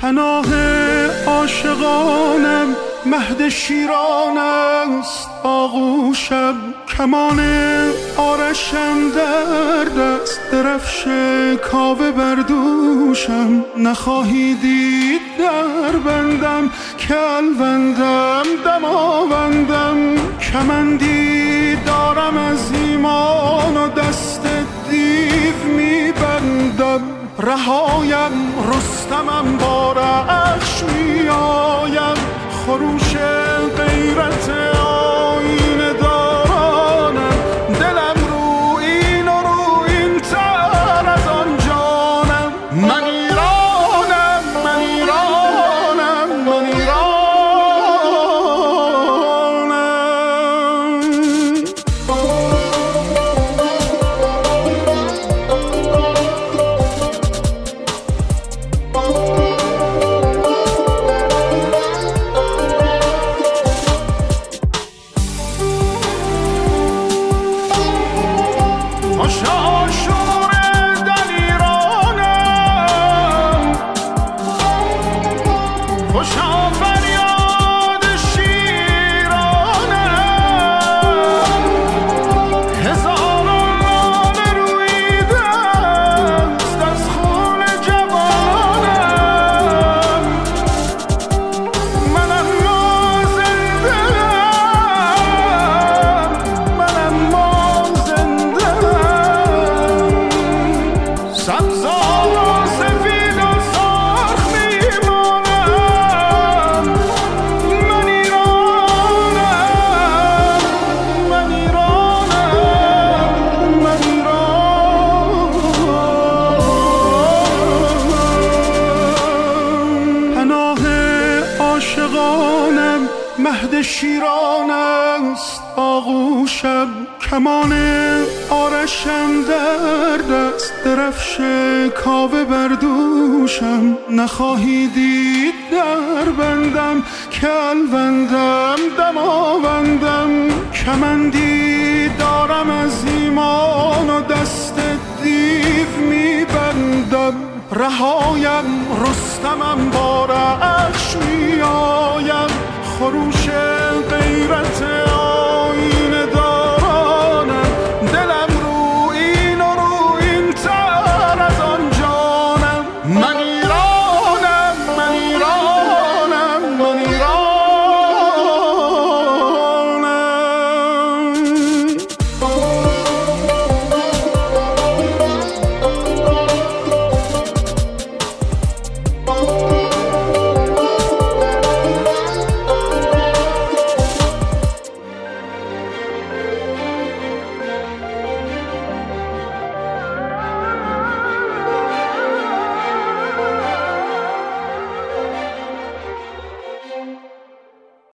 پناه عاشقانم مهد شیران است آغوشم، کمان آرشم در دست، درفش کاوه بر دوشم. نخواهی دید در بندم که الوندم دماوندم، کمندی دارم از ایمان و دست دیو میبندم. رهایم رستمم با رعش میآیم، خروش غیرت آینه دارانم. دلم رو این و رو این تر از آن جانم. من ایرانم، من ایرانم، من ایرانم. عاشقانم مهد شیران است آغوشم، کمان آرشم در دست، درفش کاوه بر دوشم. نخواهی دید در بندم که الوندم دماوندم، کمندی دارم از ایمان و دست دیو میبندم. رهایم رستمم با رعش میآیم، خروش